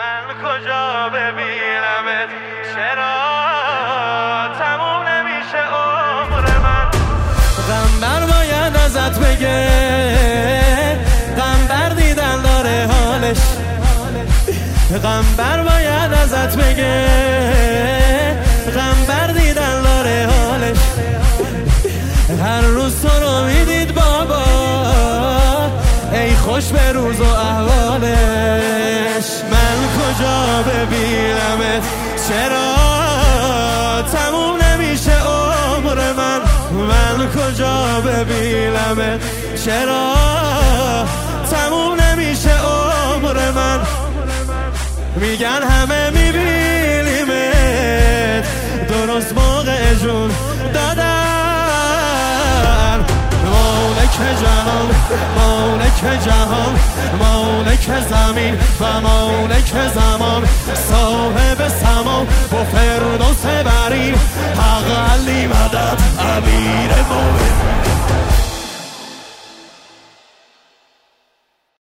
من کجا ببینمت، چرا تموم نمیشه عمر من. غمبر باید ازت بگه، غمبر دیدن داره حالش. غمبر باید ازت بگه، غمبر دیدن داره حالش. هر روز تو رو میدید بابا، ای خوش به روز و احوالش. من کجا ببینمت، چرا تموم نمیشه عمر من. من کجا ببینمت، چرا تموم نمیشه عمر من. میگن همه میبینیمت، درست موقع جون دادن. مالک جهان، مالک جهان، مالک زمین و مالک زمان، صاحب سما با فردوس برین، حق علی مدد امیر مومنین.